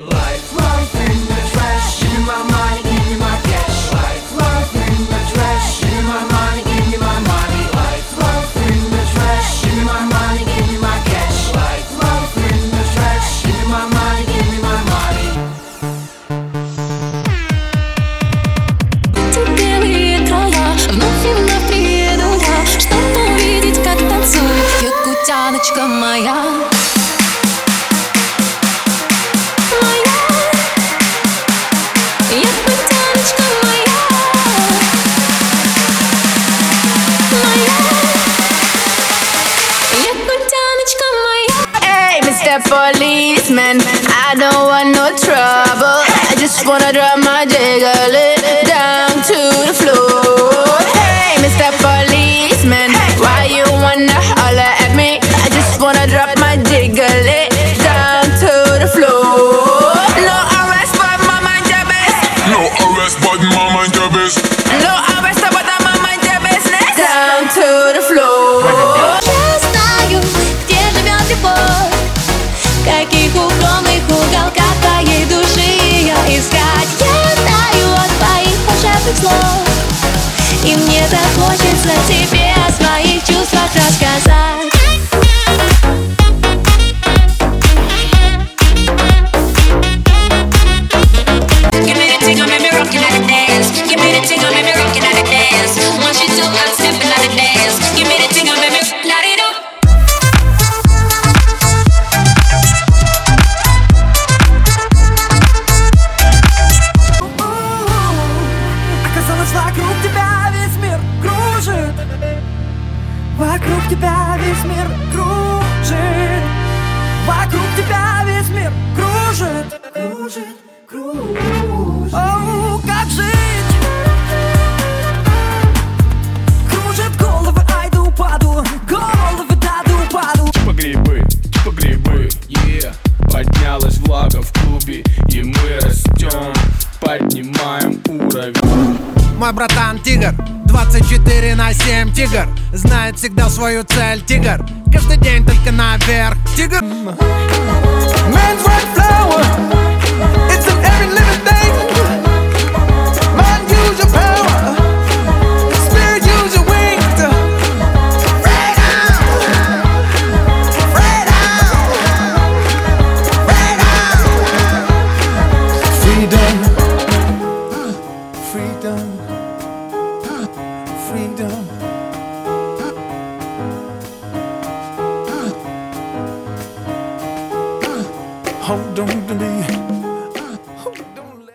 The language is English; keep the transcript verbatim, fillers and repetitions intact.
Life, life in the trash. Give me my money, give me my cash. Life, life in the trash. Give me my money, give me my money. Life, life in the trash. Give me my money, give me my cash. Life, life in the trash. Give me my money, give me my money. Белые края, вновь и вновь приеду я, чтобы увидеть, как танцует якутяночка моя. Policeman, I don't want no trouble. I just wanna drop my jiggle it down to the floor. Hey, Mister Policeman, why you wanna holler at me? I just wanna drop my jiggle it down to the floor. No arrest, but my mind your best. No arrest, but my mind your best. No arrest, but my mind your business. Down to the floor. Я знаю, где живет любовь. В каких укромных уголках твоей души ее искать. Я знаю от твоих волшебных слов, и мне так хочется тебе о своих чувствах рассказать. Give me the thing, I'm me rockin' at the dance. Give me the thing, I'm me rockin' at the dance. Once you do, I'm steppin' at the dance. Give me the thing, I'm me light it up. Вокруг тебя весь мир кружит. Вокруг тебя весь мир кружит. Вокруг тебя весь мир кружит. Кружит, кружит. Оу, как жить? Кружит головы, ай да упаду. Головы, да да упаду. Типа грибы, типа грибы, yeah. Поднялась влага в клубе, и мы растем, поднимаем уровень. Мой братан тигр, двадцать четыре на семь тигр, знает всегда свою цель тигр, каждый день только наверх тигр. Man's white flower, it's in every living thing. Mind use your power, spirit use your wings. Freedom, freedom, freedom, freedom. Freedom. Hold on to me.